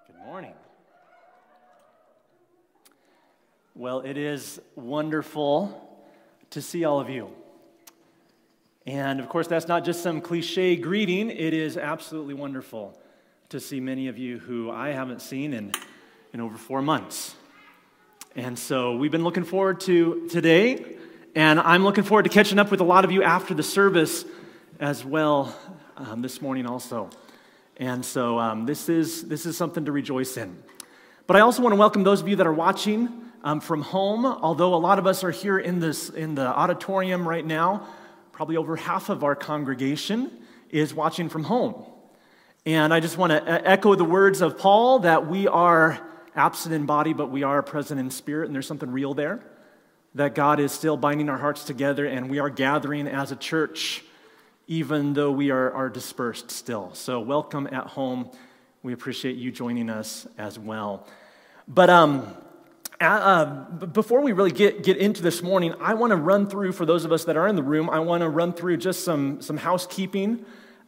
Good morning. Well, it is wonderful to see all of you. And of course, that's not just some cliche greeting. It is absolutely wonderful to see many of you who I haven't seen in over 4 months. And so we've been looking forward to today, and I'm looking forward to catching up with a lot of you after the service as well this morning also. And so this is something to rejoice in. But I also want to welcome those of you that are watching from home. Although a lot of us are here in the auditorium right now, probably over half of our congregation is watching from home. And I just want to echo the words of Paul that we are absent in body, but we are present in spirit, and there's something real there, that God is still binding our hearts together, and we are gathering as a church, even though we are dispersed still. So welcome at home. We appreciate you joining us as well. But before we really get into this morning, I want to run through, for those of us that are in the room, I want to run through just some housekeeping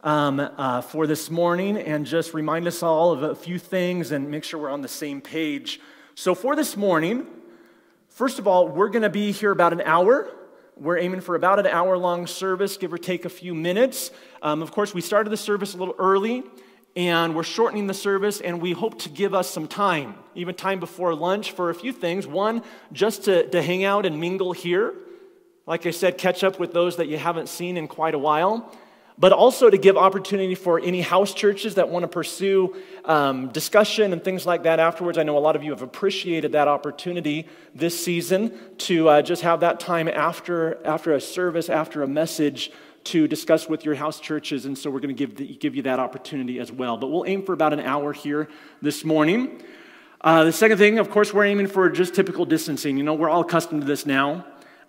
for this morning and just remind us all of a few things and make sure we're on the same page. So for this morning, first of all, we're going to be here about an hour. We're aiming for about an hour-long service, give or take a few minutes. Of course, we started the service a little early, and we're shortening the service, and we hope to give us some time, even time before lunch, for a few things. One, just to hang out and mingle here. Like I said, catch up with those that you haven't seen in quite a while. But also to give opportunity for any house churches that want to pursue discussion and things like that afterwards. I know a lot of you have appreciated that opportunity this season to just have that time after a service, after a message, to discuss with your house churches. And so we're going to give you that opportunity as well. But we'll aim for about an hour here this morning. The second thing, of course, we're aiming for just typical distancing. You know, we're all accustomed to this now.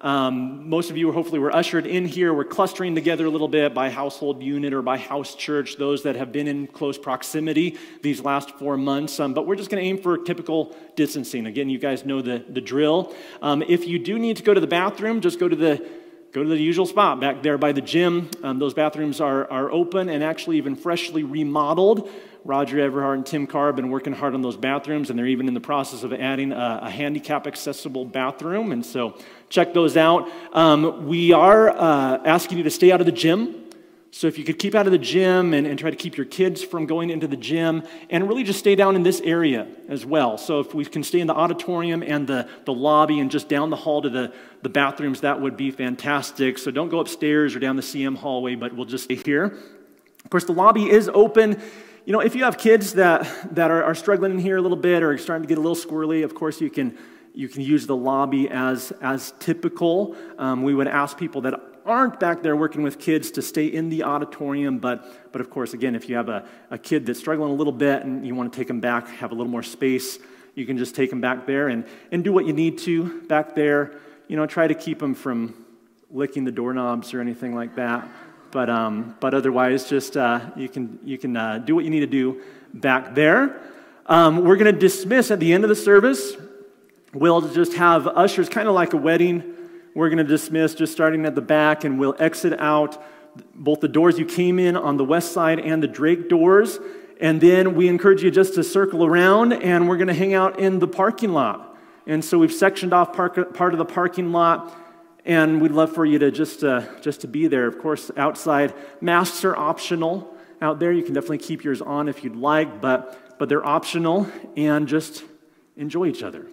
Most of you hopefully were ushered in here. We're clustering together a little bit by household unit or by house church, those that have been in close proximity these last 4 months. But we're just going to aim for typical distancing. Again, you guys know the drill. If you do need to go to the bathroom, just go to the usual spot back there by the gym. Those bathrooms are open and actually even freshly remodeled. Roger Everhart and Tim Carr have been working hard on those bathrooms, and they're even in the process of adding a handicap-accessible bathroom, and so check those out. We are asking you to stay out of the gym, so if you could keep out of the gym and try to keep your kids from going into the gym, and really just stay down in this area as well. So if we can stay in the auditorium and the lobby and just down the hall to the bathrooms, that would be fantastic. So don't go upstairs or down the CM hallway, but we'll just stay here. Of course, the lobby is open. You know, if you have kids that are struggling in here a little bit or starting to get a little squirrely, of course you can use the lobby as typical. We would ask people that aren't back there working with kids to stay in the auditorium, but of course, again, if you have a kid that's struggling a little bit and you want to take them back, have a little more space, you can just take them back there and do what you need to back there. You know, try to keep them from licking the doorknobs or anything like that. But otherwise, just you can do what you need to do back there. We're going to dismiss at the end of the service. We'll just have ushers, kind of like a wedding. We're going to dismiss just starting at the back, and we'll exit out both the doors you came in on the west side and the Drake doors. And then we encourage you just to circle around, and we're going to hang out in the parking lot. And so we've sectioned off part of the parking lot. And we'd love for you to just to be there. Of course, outside, masks are optional. Out there, you can definitely keep yours on if you'd like, but they're optional, and just enjoy each other.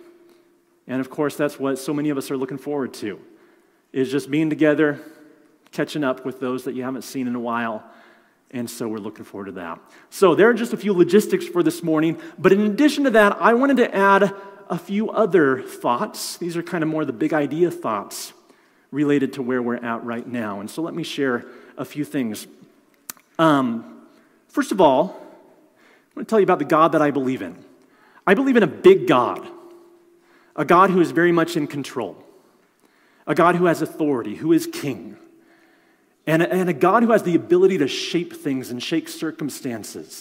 And of course, that's what so many of us are looking forward to, is just being together, catching up with those that you haven't seen in a while. And so we're looking forward to that. So there are just a few logistics for this morning. But in addition to that, I wanted to add a few other thoughts. These are kind of more the big idea thoughts related to where we're at right now. And so let me share a few things. First of all, I want to tell you about the God that I believe in. I believe in a big God, a God who is very much in control, a God who has authority, who is king, and a God who has the ability to shape things and shape circumstances.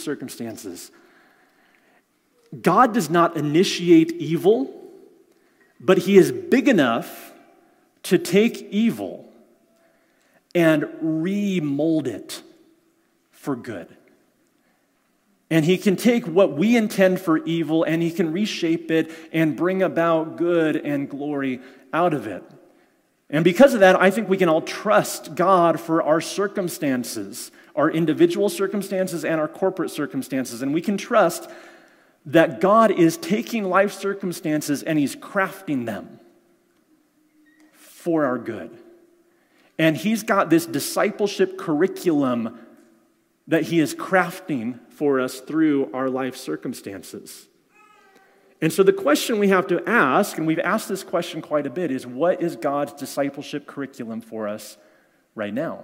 God does not initiate evil, but he is big enough to take evil and remold it for good. And he can take what we intend for evil and he can reshape it and bring about good and glory out of it. And because of that, I think we can all trust God for our circumstances, our individual circumstances and our corporate circumstances. And we can trust that God is taking life circumstances and he's crafting them for our good. And he's got this discipleship curriculum that he is crafting for us through our life circumstances. And so the question we have to ask, and we've asked this question quite a bit, is what is God's discipleship curriculum for us right now?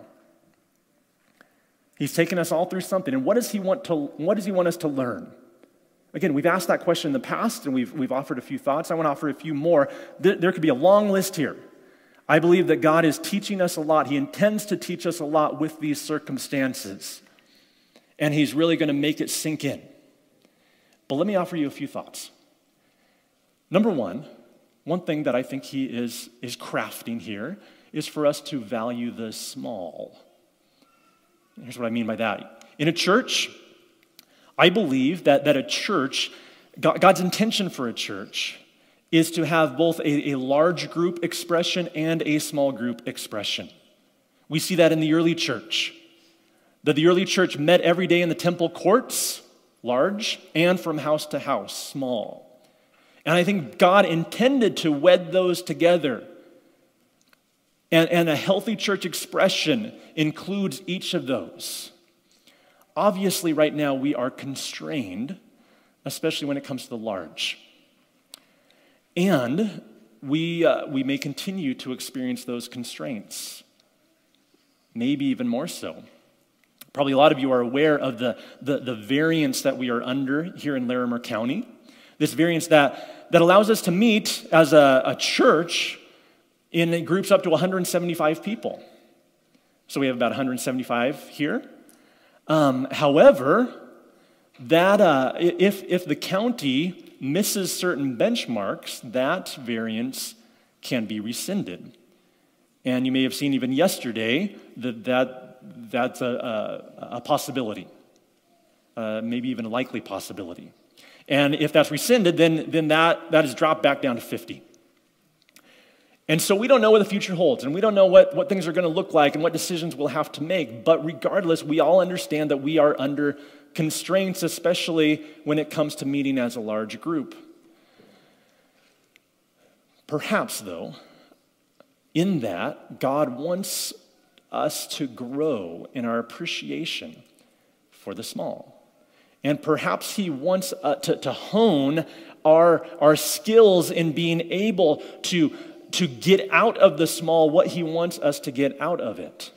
He's taken us all through something, and what does he want us to learn? Again, we've asked that question in the past, and we've offered a few thoughts. I want to offer a few more. There could be a long list here. I believe that God is teaching us a lot. He intends to teach us a lot with these circumstances. And he's really going to make it sink in. But let me offer you a few thoughts. Number one thing that I think he is crafting here is for us to value the small. Here's what I mean by that. In a church, I believe that a church, God's intention for a church is to have both a large group expression and a small group expression. We see that in the early church. That the early church met every day in the temple courts, large, and from house to house, small. And I think God intended to wed those together. And a healthy church expression includes each of those. Obviously, right now, we are constrained, especially when it comes to the large. And we may continue to experience those constraints, maybe even more so. Probably a lot of you are aware of the variance that we are under here in Larimer County. This variance that allows us to meet as a church in groups up to 175 people. So we have about 175 here. However, that if the county misses certain benchmarks, that variance can be rescinded. And you may have seen even yesterday that's a possibility, maybe even a likely possibility. And if that's rescinded, then that is dropped back down to 50. And so we don't know what the future holds, and we don't know what things are going to look like and what decisions we'll have to make. But regardless, we all understand that we are under constraints, especially when it comes to meeting as a large group. Perhaps, though, in that, God wants us to grow in our appreciation for the small. And perhaps he wants to hone our skills in being able to get out of the small what he wants us to get out of it.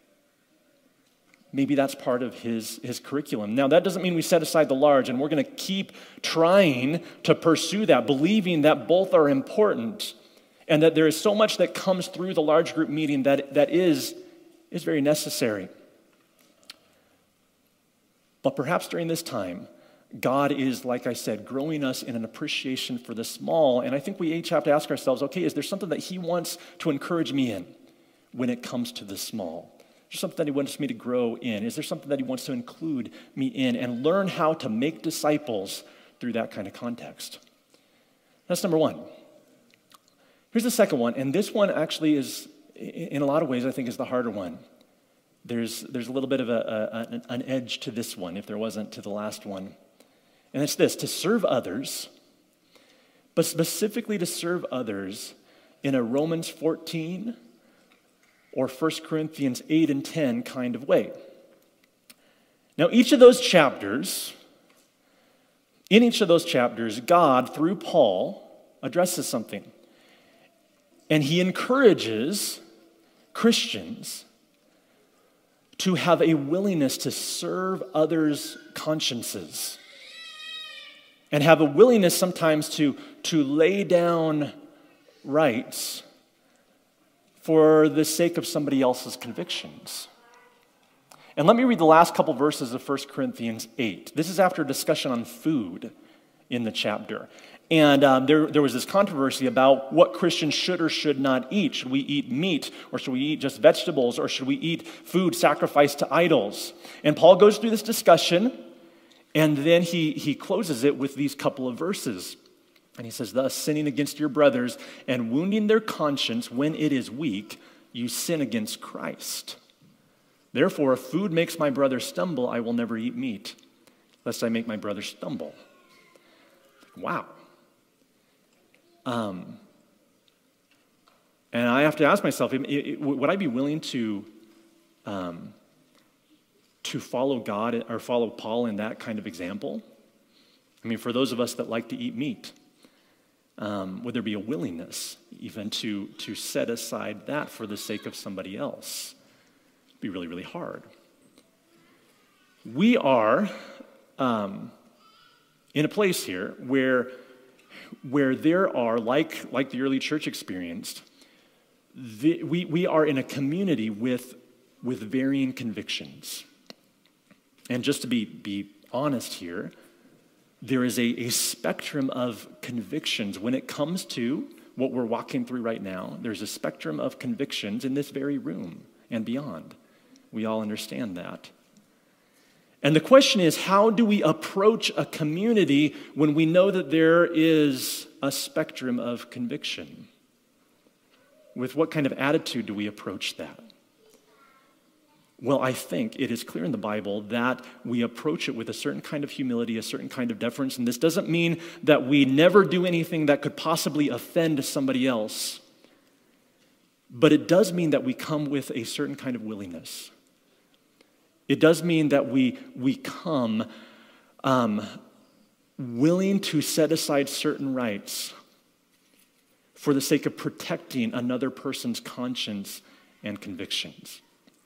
Maybe that's part of his curriculum. Now, that doesn't mean we set aside the large, and we're going to keep trying to pursue that, believing that both are important, and that there is so much that comes through the large group meeting that is very necessary. But perhaps during this time, God is, like I said, growing us in an appreciation for the small. And I think we each have to ask ourselves, okay, is there something that he wants to encourage me in when it comes to the small? Is there something that he wants me to grow in? Is there something that he wants to include me in and learn how to make disciples through that kind of context? That's number one. Here's the second one, and this one actually is, in a lot of ways, I think is the harder one. There's a little bit of an edge to this one, if there wasn't to the last one. And it's this: to serve others, but specifically to serve others in a Romans 14 or 1 Corinthians 8 and 10 kind of way. Now, in each of those chapters, God, through Paul, addresses something. And he encourages Christians to have a willingness to serve others' consciences and have a willingness sometimes to lay down rights for the sake of somebody else's convictions. And let me read the last couple verses of 1 Corinthians 8. This is after a discussion on food in the chapter. And there was this controversy about what Christians should or should not eat. Should we eat meat, or should we eat just vegetables, or should we eat food sacrificed to idols? And Paul goes through this discussion, And then he closes it with these couple of verses. And he says, thus, sinning against your brothers and wounding their conscience when it is weak, you sin against Christ. Therefore, if food makes my brother stumble, I will never eat meat, lest I make my brother stumble. Wow. And I have to ask myself, would I be willing to follow God or follow Paul in that kind of example? I mean, for those of us that like to eat meat, would there be a willingness even to set aside that for the sake of somebody else? It'd be really, really hard. We are in a place here where there are, like the early church experienced, we are in a community with varying convictions. And just to be honest here, there is a spectrum of convictions. When it comes to what we're walking through right now, there's a spectrum of convictions in this very room and beyond. We all understand that. And the question is, how do we approach a community when we know that there is a spectrum of conviction? With what kind of attitude do we approach that? Well, I think it is clear in the Bible that we approach it with a certain kind of humility, a certain kind of deference, and this doesn't mean that we never do anything that could possibly offend somebody else, but it does mean that we come with a certain kind of willingness. It does mean that we come willing to set aside certain rights for the sake of protecting another person's conscience and convictions.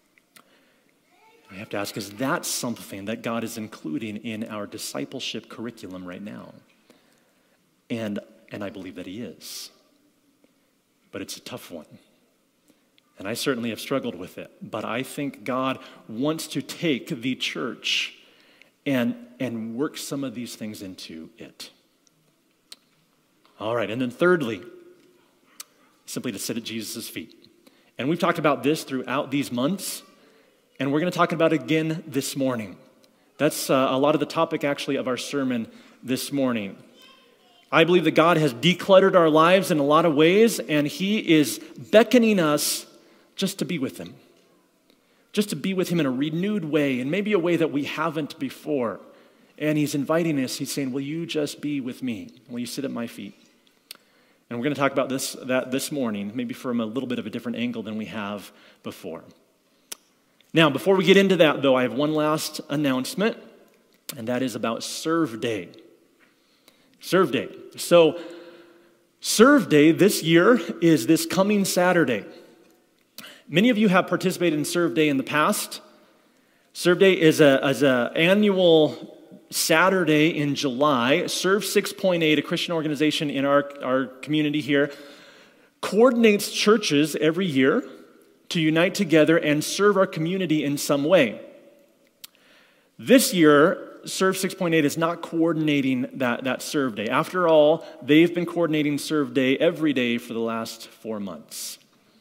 I have to ask, is that something that God is including in our discipleship curriculum right now? And I believe that he is. But it's a tough one. And I certainly have struggled with it. But I think God wants to take the church and work some of these things into it. All right, and then thirdly, simply to sit at Jesus' feet. And we've talked about this throughout these months. And we're going to talk about it again this morning. That's a lot of the topic, actually, of our sermon this morning. I believe that God has decluttered our lives in a lot of ways, and he is beckoning us just to be with him. Just to be with him in a renewed way, and maybe a way that we haven't before. And he's inviting us. He's saying, will you just be with me? Will you sit at my feet? And we're going to talk about that this morning, maybe from a little bit of a different angle than we have before. Now, before we get into that, though, I have one last announcement, and that is about Serve Day. Serve Day. So, Serve Day this year is this coming Saturday. Many of you have participated in Serve Day in the past. Serve Day is an annual Saturday in July. Serve 6.8, a Christian organization in our community here, coordinates churches every year to unite together and serve our community in some way. This year, Serve 6.8 is not coordinating that Serve Day. After all, they've been coordinating Serve Day every day for the last 4 months.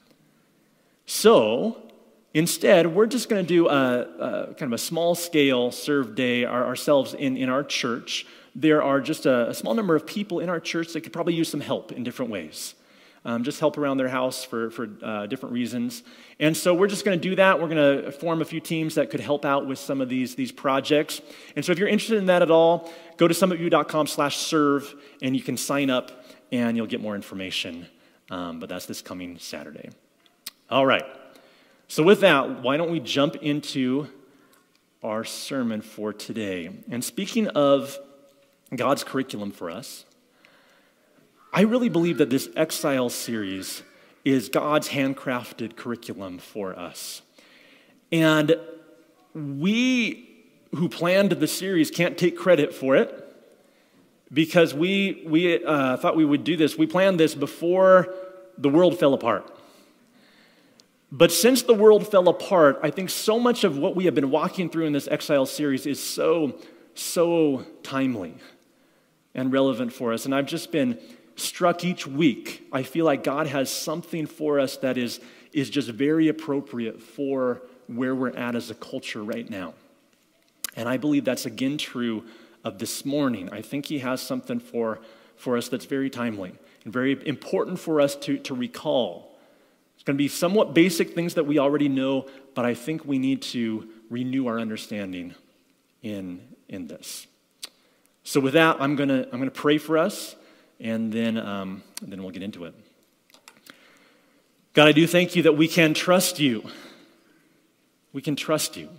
So, instead, we're just going to do a kind of a small-scale Serve Day ourselves in our church. There are just a small number of people in our church that could probably use some help in different ways. Just help around their house for different reasons. And so we're just going to do that. We're going to form a few teams that could help out with some of these projects. And so if you're interested in that at all, go to summitview.com/serve, and you can sign up, and you'll get more information. But that's this coming Saturday. All right. So with that, why don't we jump into our sermon for today? And speaking of God's curriculum for us, I really believe that this Exile series is God's handcrafted curriculum for us. And we who planned the series can't take credit for it because we thought we would do this. We planned this before the world fell apart. But since the world fell apart, I think so much of what we have been walking through in this Exile series is so timely and relevant for us. And I've just been struck each week. I feel like God has something for us that is just very appropriate for where we're at as a culture right now. And I believe that's again true of this morning. I think he has something for us that's very timely and very important for us to recall. It's going to be somewhat basic things that we already know, but I think we need to renew our understanding in this. So with that, I'm gonna pray for us, and then we'll get into it. God, I do thank you that we can trust you. We can trust you.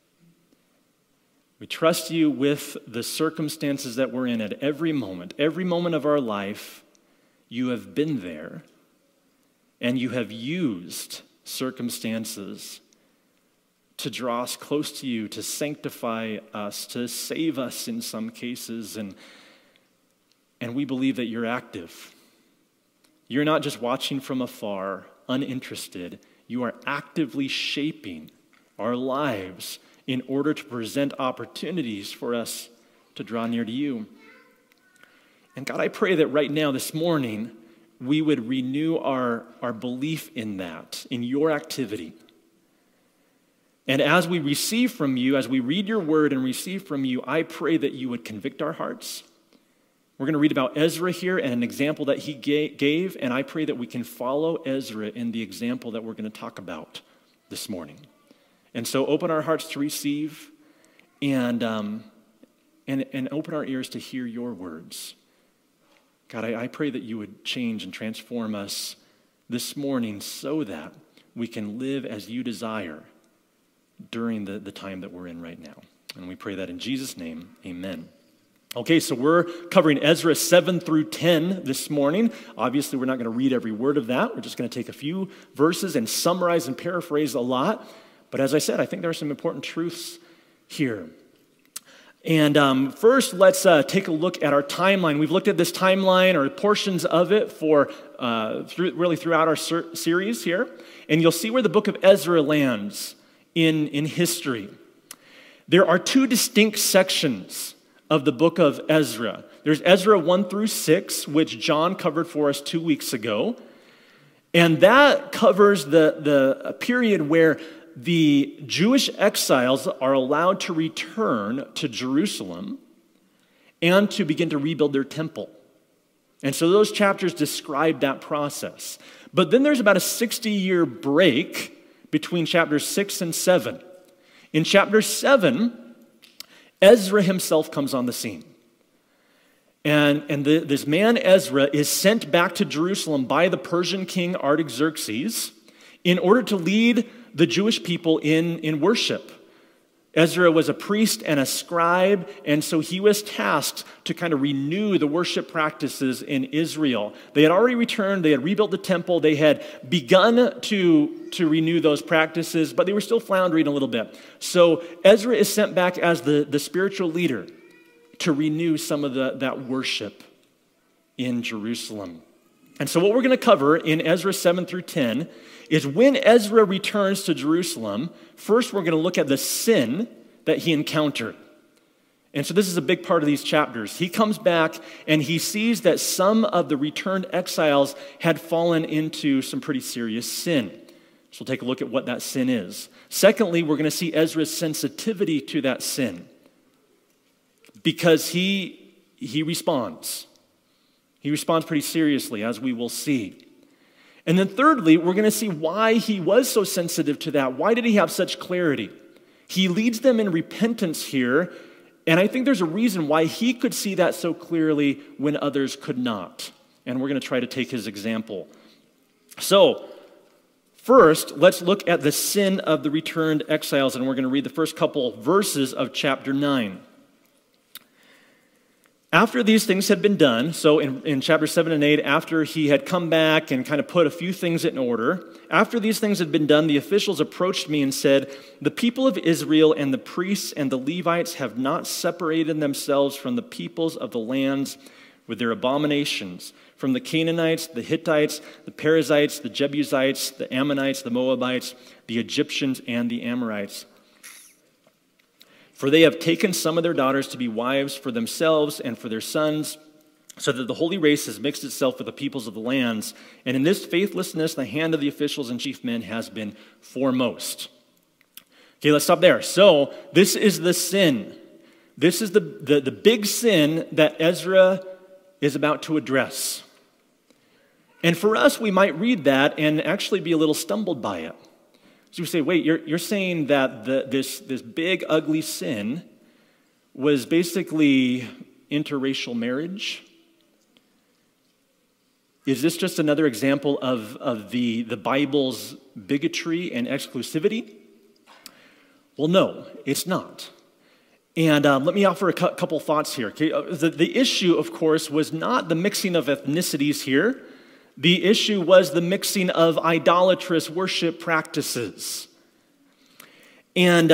We trust you with the circumstances that we're in at every moment of our life. You have been there, and you have used circumstances to draw us close to you, to sanctify us, to save us in some cases, and we believe that you're active. You're not just watching from afar, uninterested. You are actively shaping our lives in order to present opportunities for us to draw near to you. And God, I pray that right now, this morning, we would renew our belief in that, in your activity. And as we receive from you, as we read your word and receive from you, I pray that you would convict our hearts. We're going to read about Ezra here and an example that he gave, and I pray that we can follow Ezra in the example that we're going to talk about this morning. And so open our hearts to receive and open our ears to hear your words. God, I pray that you would change and transform us this morning so that we can live as you desire during the time that we're in right now. And we pray that in Jesus' name, amen. Okay, so we're covering Ezra 7 through 10 this morning. Obviously, we're not going to read every word of that. We're just going to take a few verses and summarize and paraphrase a lot. But as I said, I think there are some important truths here. And first, let's take a look at our timeline. We've looked at this timeline or portions of it for throughout our series here. And you'll see where the book of Ezra lands in history. There are two distinct sections of the book of Ezra. There's Ezra 1 through 6, which John covered for us 2 weeks ago. And that covers the period where the Jewish exiles are allowed to return to Jerusalem and to begin to rebuild their temple. And so those chapters describe that process. But then there's about a 60-year break between chapters 6 and 7. In chapter 7, Ezra himself comes on the scene. And this man Ezra is sent back to Jerusalem by the Persian king Artaxerxes in order to lead the Jewish people in worship. Ezra was a priest and a scribe, and so he was tasked to kind of renew the worship practices in Israel. They had already returned, they had rebuilt the temple, they had begun to renew those practices, but they were still floundering a little bit. So Ezra is sent back as the spiritual leader to renew some of that worship in Jerusalem. And so what we're going to cover in Ezra 7 through 10 is when Ezra returns to Jerusalem, first we're going to look at the sin that he encountered. And so this is a big part of these chapters. He comes back and he sees that some of the returned exiles had fallen into some pretty serious sin. So we'll take a look at what that sin is. Secondly, we're going to see Ezra's sensitivity to that sin because he responds. He responds pretty seriously, as we will see. And then thirdly, we're going to see why he was so sensitive to that. Why did he have such clarity? He leads them in repentance here, and I think there's a reason why he could see that so clearly when others could not. And we're going to try to take his example. So, first, let's look at the sin of the returned exiles, and we're going to read the first couple verses of chapter 9. After these things had been done, so in chapter 7 and 8, after he had come back and kind of put a few things in order, after these things had been done, the officials approached me and said, "The people of Israel and the priests and the Levites have not separated themselves from the peoples of the lands with their abominations, from the Canaanites, the Hittites, the Perizzites, the Jebusites, the Ammonites, the Moabites, the Egyptians, and the Amorites. For they have taken some of their daughters to be wives for themselves and for their sons, so that the holy race has mixed itself with the peoples of the lands. And in this faithlessness, the hand of the officials and chief men has been foremost." Okay, let's stop there. So this is the sin. This is the big sin that Ezra is about to address. And for us, we might read that and actually be a little stumbled by it. So we say, wait, you're saying that this big, ugly sin was basically interracial marriage? Is this just another example of the Bible's bigotry and exclusivity? Well, no, it's not. And let me offer a couple thoughts here. Okay? The issue, of course, was not the mixing of ethnicities here. The issue was the mixing of idolatrous worship practices. And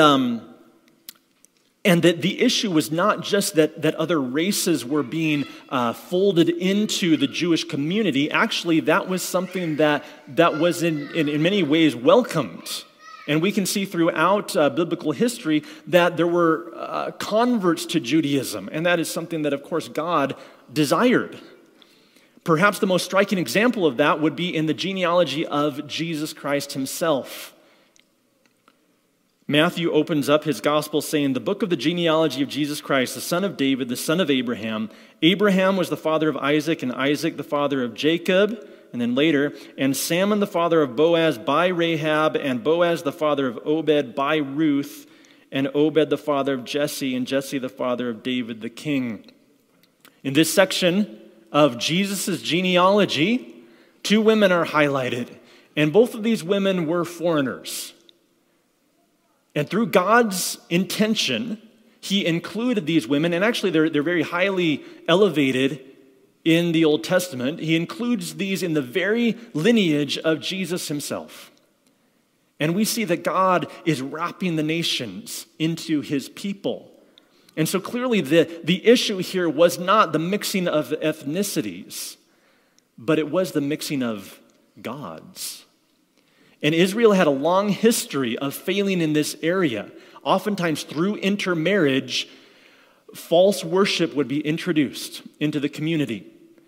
that the issue was not just that other races were being folded into the Jewish community. Actually, that was something that was in many ways welcomed. And we can see throughout biblical history that there were converts to Judaism. And that is something that, of course, God desired. Perhaps the most striking example of that would be in the genealogy of Jesus Christ himself. Matthew opens up his gospel saying, the book of the genealogy of Jesus Christ, the son of David, the son of Abraham. Abraham was the father of Isaac, and Isaac the father of Jacob, and then later, and Salmon the father of Boaz by Rahab, and Boaz the father of Obed by Ruth, and Obed the father of Jesse, and Jesse the father of David the king. In this section of Jesus' genealogy, two women are highlighted, and both of these women were foreigners. And through God's intention, he included these women, and actually they're very highly elevated in the Old Testament. He includes these in the very lineage of Jesus himself. And we see that God is wrapping the nations into his people. And so clearly the issue here was not the mixing of ethnicities, but it was the mixing of gods. And Israel had a long history of failing in this area. Oftentimes through intermarriage, false worship would be introduced into the community.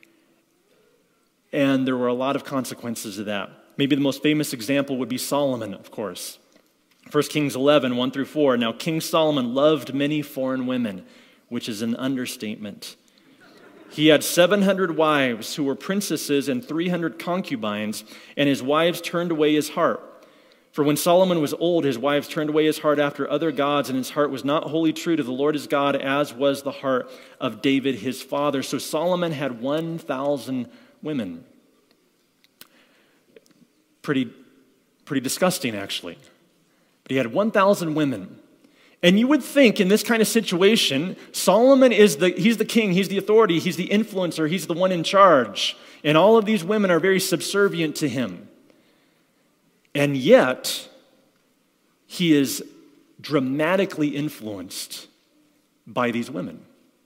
And there were a lot of consequences of that. Maybe the most famous example would be Solomon, of course. 1 Kings 11, 1 through 4. Now King Solomon loved many foreign women, which is an understatement. He had 700 wives who were princesses and 300 concubines, and his wives turned away his heart. For when Solomon was old, his wives turned away his heart after other gods, and his heart was not wholly true to the Lord his God, as was the heart of David his father. So Solomon had 1,000 women. Pretty disgusting, actually. But he had 1,000 women. And you would think in this kind of situation, Solomon he's the king, he's the authority, he's the influencer, he's the one in charge. And all of these women are very subservient to him. And yet, he is dramatically influenced by these women.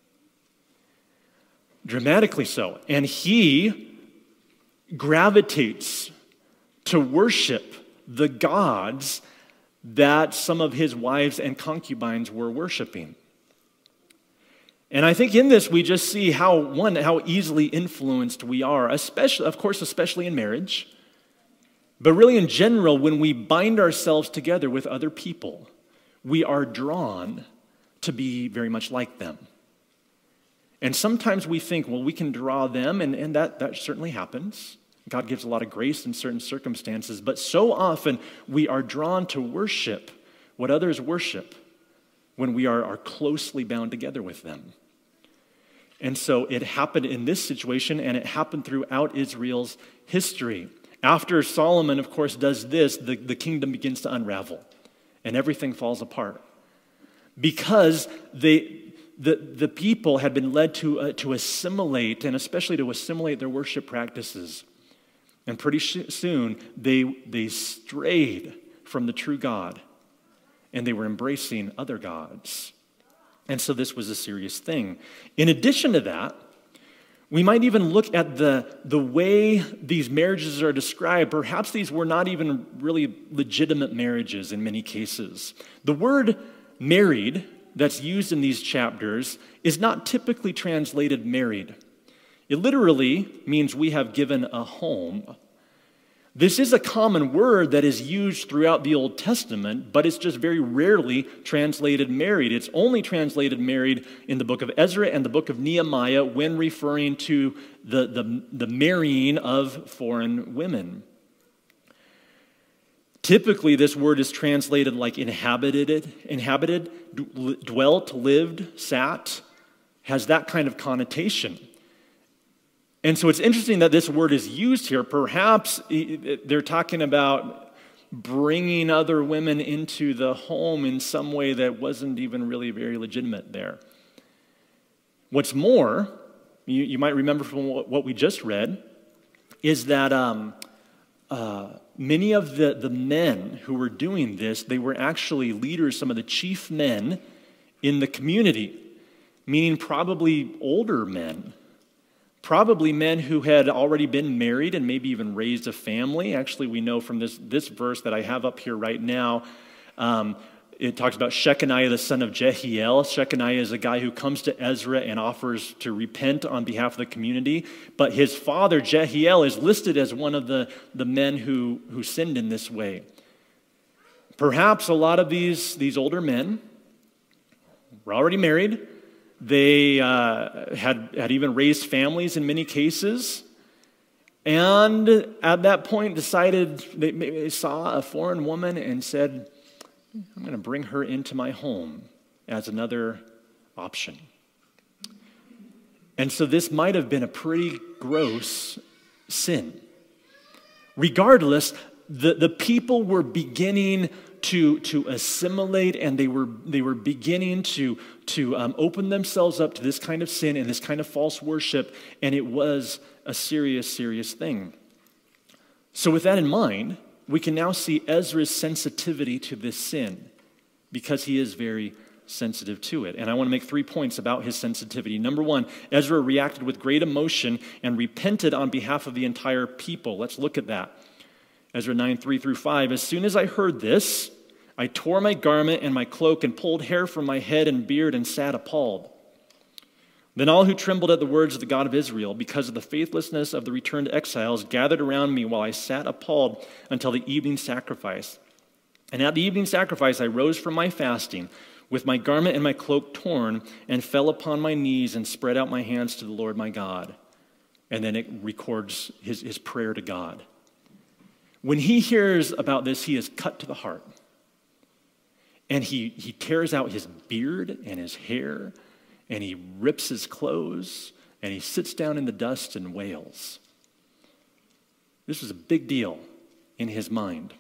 Dramatically so. And he gravitates to worship the gods that some of his wives and concubines were worshiping. And I think in this we just see how easily influenced we are, especially in marriage, but really in general, when we bind ourselves together with other people, we are drawn to be very much like them. And sometimes we think, well, we can draw them, and that certainly happens. God gives a lot of grace in certain circumstances, but so often we are drawn to worship what others worship when we are closely bound together with them. And so it happened in this situation, and it happened throughout Israel's history. After Solomon, of course, does this, the kingdom begins to unravel, and everything falls apart. Because the people had been led to assimilate, and especially to assimilate their worship practices. And pretty soon, they strayed from the true God, and they were embracing other gods. And so this was a serious thing. In addition to that, we might even look at the way these marriages are described. Perhaps these were not even really legitimate marriages in many cases. The word married that's used in these chapters is not typically translated married. It literally means we have given a home. This is a common word that is used throughout the Old Testament, but it's just very rarely translated married. It's only translated married in the book of Ezra and the book of Nehemiah when referring to the marrying of foreign women. Typically, this word is translated like inhabited, dwelt, lived, sat, has that kind of connotation. And so it's interesting that this word is used here. Perhaps they're talking about bringing other women into the home in some way that wasn't even really very legitimate there. What's more, you might remember from what we just read, is that many of the men who were doing this, they were actually leaders, some of the chief men in the community, meaning probably older men. Probably men who had already been married and maybe even raised a family. Actually, we know from this verse that I have up here right now, it talks about Shechaniah, the son of Jehiel. Shechaniah is a guy who comes to Ezra and offers to repent on behalf of the community. But his father, Jehiel, is listed as one of the men who sinned in this way. Perhaps a lot of these older men were already married. They had even raised families in many cases. And at that point decided, they saw a foreign woman and said, I'm going to bring her into my home as another option. And so this might have been a pretty gross sin. Regardless, the people were beginning to assimilate, and they were beginning to open themselves up to this kind of sin and this kind of false worship, and it was a serious, serious thing. So with that in mind, we can now see Ezra's sensitivity to this sin because he is very sensitive to it. And I want to make 3 points about his sensitivity. Number one, Ezra reacted with great emotion and repented on behalf of the entire people. Let's look at that. Ezra 9, 3-5. As soon as I heard this, I tore my garment and my cloak and pulled hair from my head and beard and sat appalled. Then all who trembled at the words of the God of Israel, because of the faithlessness of the returned exiles, gathered around me while I sat appalled until the evening sacrifice. And at the evening sacrifice I rose from my fasting, with my garment and my cloak torn, and fell upon my knees and spread out my hands to the Lord my God. And then it records his prayer to God. When he hears about this, he is cut to the heart. And he tears out his beard and his hair, and he rips his clothes, and he sits down in the dust and wails. This was a big deal in his mind.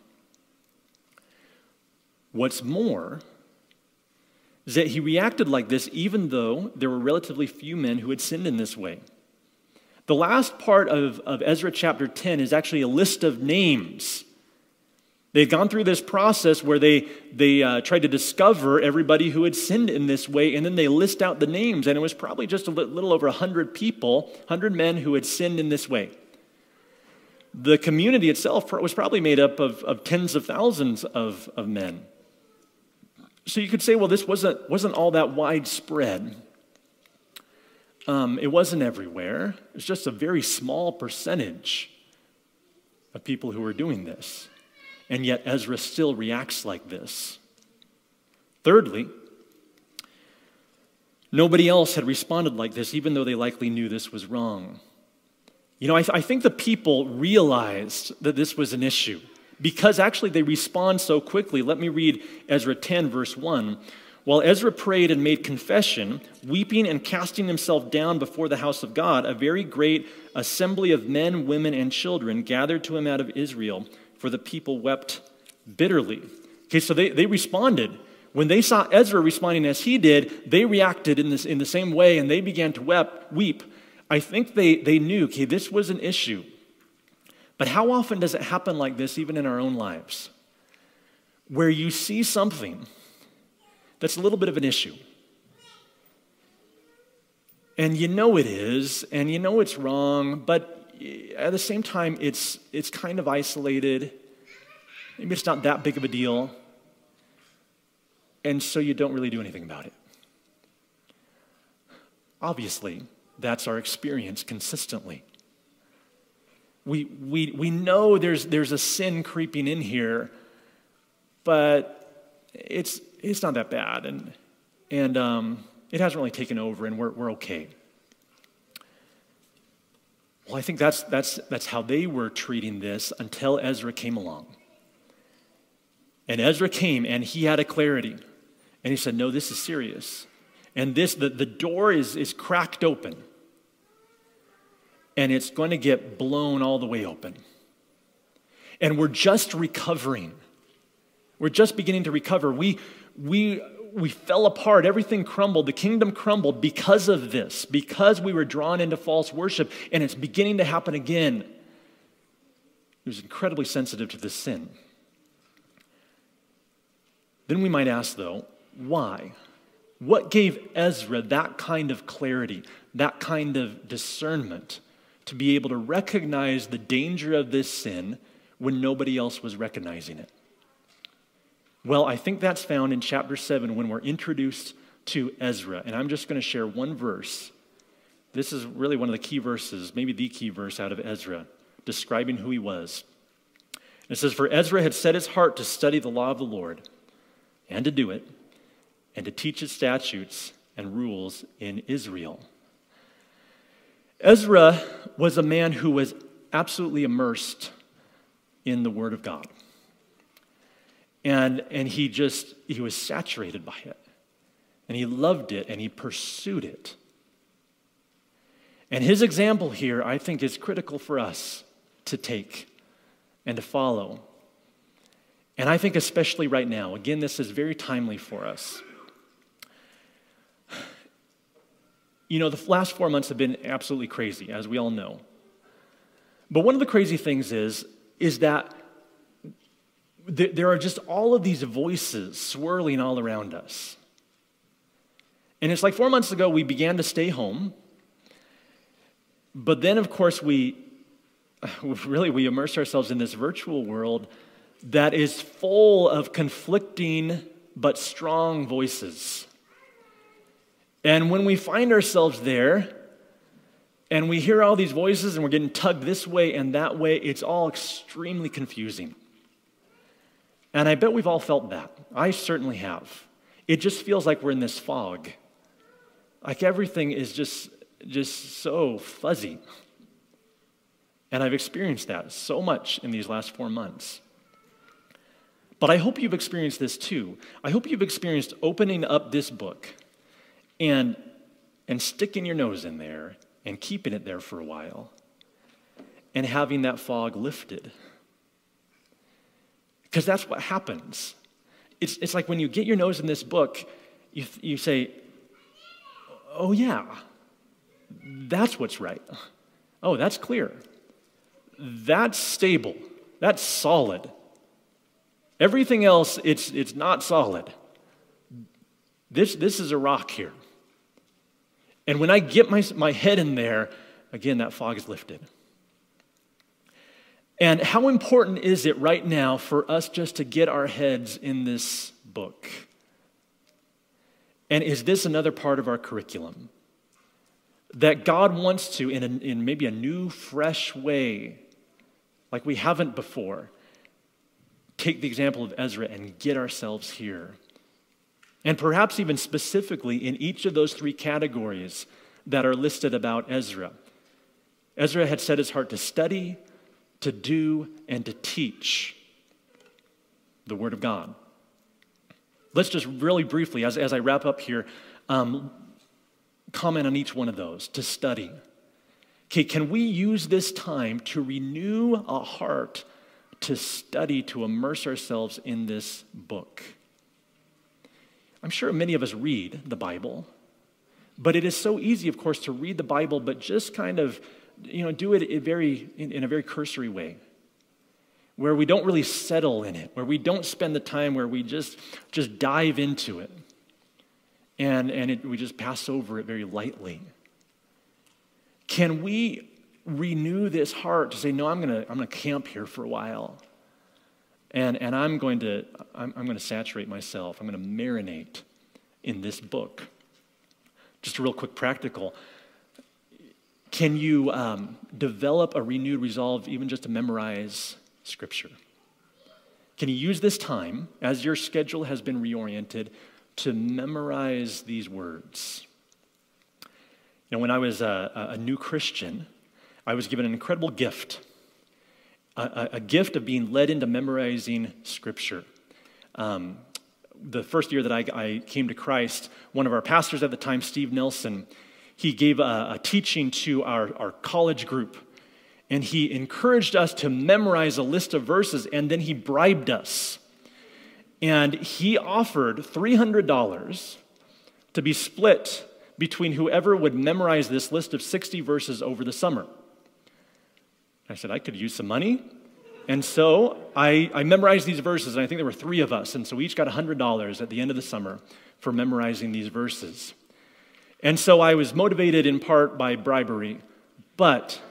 What's more is that he reacted like this even though there were relatively few men who had sinned in this way. The last part of Ezra chapter 10 is actually a list of names. They'd gone through this process where they tried to discover everybody who had sinned in this way, and then they list out the names, and it was probably just a little over 100 people, 100 men who had sinned in this way. The community itself was probably made up of tens of thousands of men. So you could say, well, this wasn't all that widespread. It wasn't everywhere. It was just a very small percentage of people who were doing this. And yet Ezra still reacts like this. Thirdly, nobody else had responded like this, even though they likely knew this was wrong. You know, I think the people realized that this was an issue because actually they respond so quickly. Let me read Ezra 10, verse 1. While Ezra prayed and made confession, weeping and casting himself down before the house of God, a very great assembly of men, women, and children gathered to him out of Israel, for the people wept bitterly. Okay, so they responded. When they saw Ezra responding as he did, they reacted in the same way, and they began to weep. I think they knew, okay, this was an issue. But how often does it happen like this, even in our own lives? Where you see something that's a little bit of an issue. And you know it is, and you know it's wrong, but at the same time, it's kind of isolated. Maybe it's not that big of a deal. And so you don't really do anything about it. Obviously, that's our experience consistently. We know there's a sin creeping in here, but it's not that bad, and it hasn't really taken over, and we're okay. Well, I think that's how they were treating this until Ezra came along. And Ezra came, and he had a clarity, and he said, "No, this is serious." And the door is cracked open. And it's going to get blown all the way open. And we're just recovering. We're just beginning to recover. We fell apart. Everything crumbled. The kingdom crumbled because of this, because we were drawn into false worship, and it's beginning to happen again. He was incredibly sensitive to this sin. Then we might ask, though, why? What gave Ezra that kind of clarity, that kind of discernment to be able to recognize the danger of this sin when nobody else was recognizing it? Well, I think that's found in chapter 7 when we're introduced to Ezra. And I'm just going to share one verse. This is really one of the key verses, maybe the key verse out of Ezra, describing who he was. It says, "For Ezra had set his heart to study the law of the Lord and to do it, and to teach its statutes and rules in Israel." Ezra was a man who was absolutely immersed in the Word of God. And he was saturated by it. And he loved it, and he pursued it. And his example here, I think, is critical for us to take and to follow. And I think especially right now, again, this is very timely for us. You know, the last 4 months have been absolutely crazy, as we all know. But one of the crazy things is that there are just all of these voices swirling all around us. And it's like 4 months ago, we began to stay home. But then, of course, we immerse ourselves in this virtual world that is full of conflicting but strong voices. And when we find ourselves there, and we hear all these voices, and we're getting tugged this way and that way, it's all extremely confusing. And I bet we've all felt that. I certainly have. It just feels like we're in this fog. Like everything is just so fuzzy. And I've experienced that so much in these last 4 months. But I hope you've experienced this too. I hope you've experienced opening up this book and sticking your nose in there and keeping it there for a while and having that fog lifted. Because that's what happens. It's like when you get your nose in this book, you say, "Oh yeah, that's what's right. Oh, that's clear. That's stable. That's solid. Everything else, it's not solid. This is a rock here." And when I get my head in there, again, that fog is lifted. And how important is it right now for us just to get our heads in this book? And is this another part of our curriculum? That God wants to, in maybe a new, fresh way, like we haven't before, take the example of Ezra and get ourselves here. And perhaps even specifically in each of those 3 categories that are listed about Ezra. Ezra had set his heart to study, to do, and to teach the Word of God. Let's just really briefly, as I wrap up here, comment on each one of those. To study. Okay, can we use this time to renew a heart to study, to immerse ourselves in this book? I'm sure many of us read the Bible, but it is so easy, of course, to read the Bible, but just kind of, do it in a very cursory way, where we don't really settle in it, where we don't spend the time, where we just dive into it, and we just pass over it very lightly. Can we renew this heart to say, "No, I'm gonna camp here for a while, and I'm going to saturate myself. I'm going to marinate in this book"? Just a real quick practical. can you develop a renewed resolve even just to memorize Scripture? Can you use this time, as your schedule has been reoriented, to memorize these words? You know, when I was a new Christian, I was given an incredible gift, a gift of being led into memorizing Scripture. The first year that I came to Christ, one of our pastors at the time, Steve Nelson, he gave a teaching to our college group, and he encouraged us to memorize a list of verses, and then he bribed us. And he offered $300 to be split between whoever would memorize this list of 60 verses over the summer. I said, I could use some money. And so I memorized these verses, and I think there were 3 of us, and so we each got $100 at the end of the summer for memorizing these verses. And so I was motivated in part by bribery, but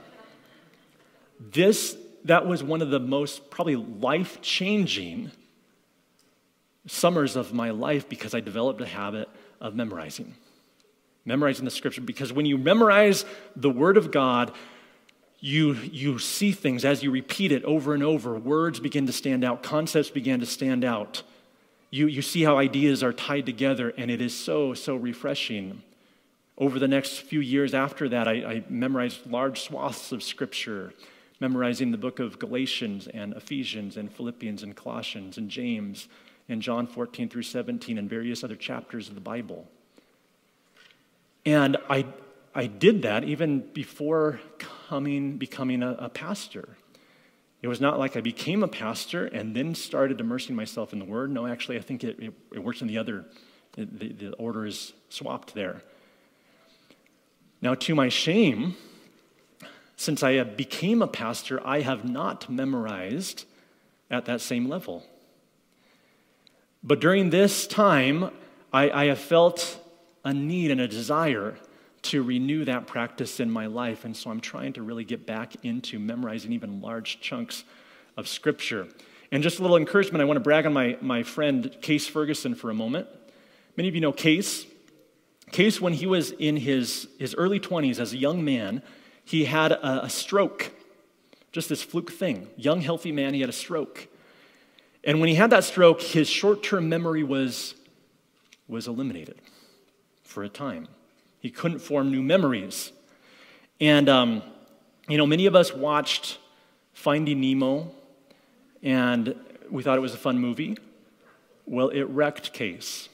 that was one of the most probably life-changing summers of my life because I developed a habit of memorizing the Scripture. Because when you memorize the Word of God, you see things as you repeat it over and over. Words begin to stand out. Concepts begin to stand out. You see how ideas are tied together, and it is so, so refreshing. Over the next few years after that, I memorized large swaths of Scripture, memorizing the book of Galatians and Ephesians and Philippians and Colossians and James and John 14 through 17 and various other chapters of the Bible. And I did that even before becoming a pastor. It was not like I became a pastor and then started immersing myself in the Word. No, actually, I think it works in the other. The order is swapped there. Now, to my shame, since I became a pastor, I have not memorized at that same level. But during this time, I have felt a need and a desire to renew that practice in my life, and so I'm trying to really get back into memorizing even large chunks of Scripture. And just a little encouragement, I want to brag on my friend Case Ferguson for a moment. Many of you know Case. Case, when he was in his early 20s as a young man, he had a stroke, just this fluke thing. Young, healthy man, he had a stroke. And when he had that stroke, his short-term memory was eliminated for a time. He couldn't form new memories. And, many of us watched Finding Nemo, and we thought it was a fun movie. Well, it wrecked Case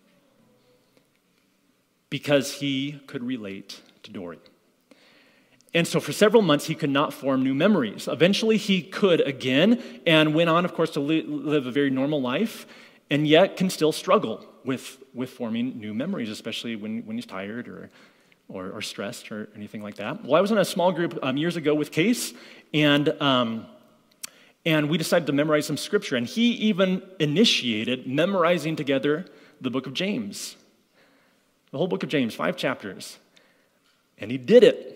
because he could relate to Dory. And so for several months, he could not form new memories. Eventually, he could again, and went on, of course, to live a very normal life, and yet can still struggle with forming new memories, especially when he's tired or stressed or anything like that. Well, I was in a small group years ago with Case, and we decided to memorize some Scripture, and he even initiated memorizing together the book of James. The whole book of James, 5 chapters. And he did it.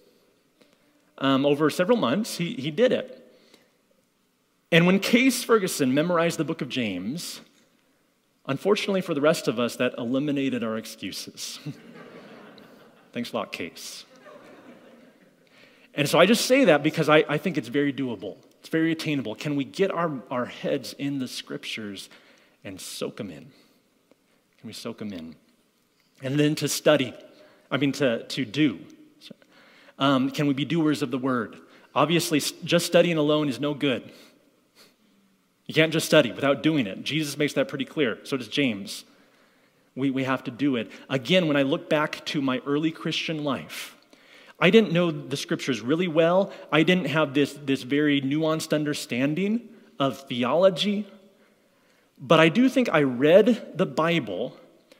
Over several months, he did it. And when Case Ferguson memorized the book of James, unfortunately for the rest of us, that eliminated our excuses. Thanks a lot, Case. And so I just say that because I think it's very doable. It's very attainable. Can we get our heads in the Scriptures and soak them in? Can we soak them in? And then to do. Can we be doers of the Word? Obviously, just studying alone is no good. You can't just study without doing it. Jesus makes that pretty clear. So does James. We have to do it. Again, when I look back to my early Christian life, I didn't know the Scriptures really well. I didn't have this very nuanced understanding of theology. But I do think I read the Bible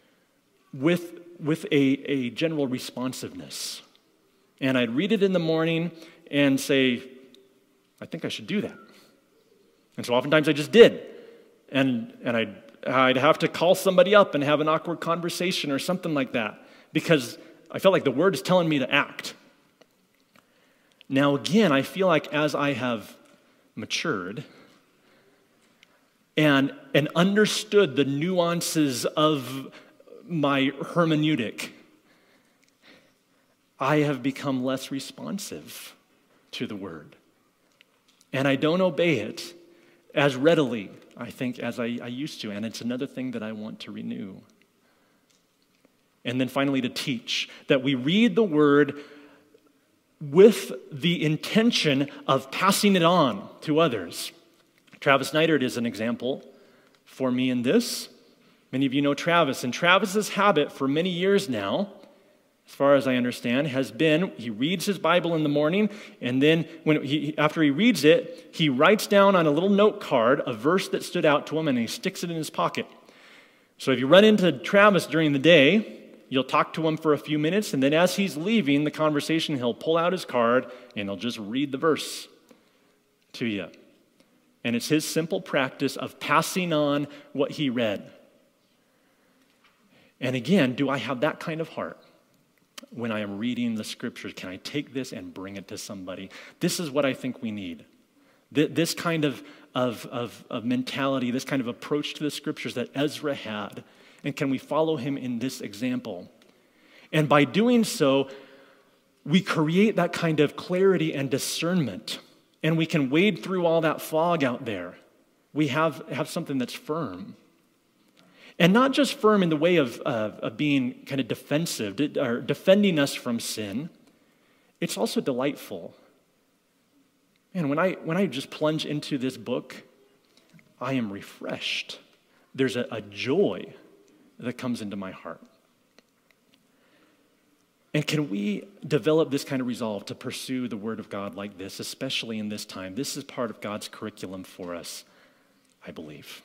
with a general responsiveness. And I'd read it in the morning and say, I think I should do that. And so oftentimes I just did. And I'd have to call somebody up and have an awkward conversation or something like that because I felt like the Word is telling me to act. Now again, I feel like as I have matured and understood the nuances of my hermeneutic, I have become less responsive to the word. And I don't obey it as readily, I think, as I used to. And it's another thing that I want to renew. And then finally, to teach, that we read the word with the intention of passing it on to others. Travis Neidert is an example for me in this. Many of you know Travis, and Travis's habit for many years now, as far as I understand, has been he reads his Bible in the morning, and then after he reads it, he writes down on a little note card a verse that stood out to him, and he sticks it in his pocket. So if you run into Travis during the day, you'll talk to him for a few minutes, and then as he's leaving the conversation, he'll pull out his card, and he'll just read the verse to you. And it's his simple practice of passing on what he read. And again, do I have that kind of heart when I am reading the scriptures? Can I take this and bring it to somebody? This is what I think we need. This kind of mentality, this kind of approach to the scriptures that Ezra had. And can we follow him in this example? And by doing so, we create that kind of clarity and discernment. And we can wade through all that fog out there. We have something that's firm. And not just firm in the way of being kind of defensive or defending us from sin. It's also delightful. And when I just plunge into this book, I am refreshed. There's a joy that comes into my heart. And can we develop this kind of resolve to pursue the Word of God like this, especially in this time? This is part of God's curriculum for us, I believe.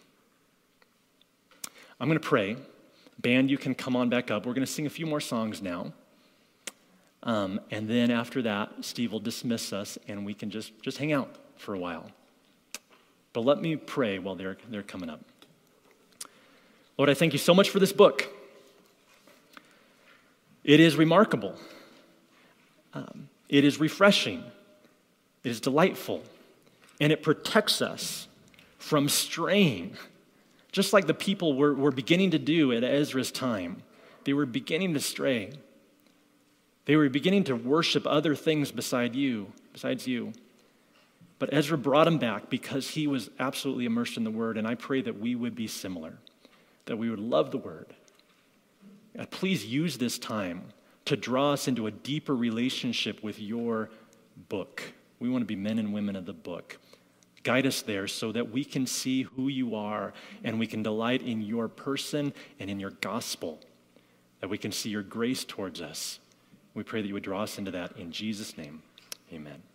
I'm going to pray. Band, you can come on back up. We're going to sing a few more songs now. And then after that, Steve will dismiss us, and we can just hang out for a while. But let me pray while they're coming up. Lord, I thank you so much for this book. It is remarkable. It is refreshing. It is delightful. And it protects us from straying, just like the people were beginning to do at Ezra's time. They were beginning to stray. They were beginning to worship other things besides you. But Ezra brought them back because he was absolutely immersed in the Word, and I pray that we would be similar, that we would love the Word. Please use this time to draw us into a deeper relationship with your book. We want to be men and women of the book. Guide us there so that we can see who you are and we can delight in your person and in your gospel, that we can see your grace towards us. We pray that you would draw us into that in Jesus' name. Amen.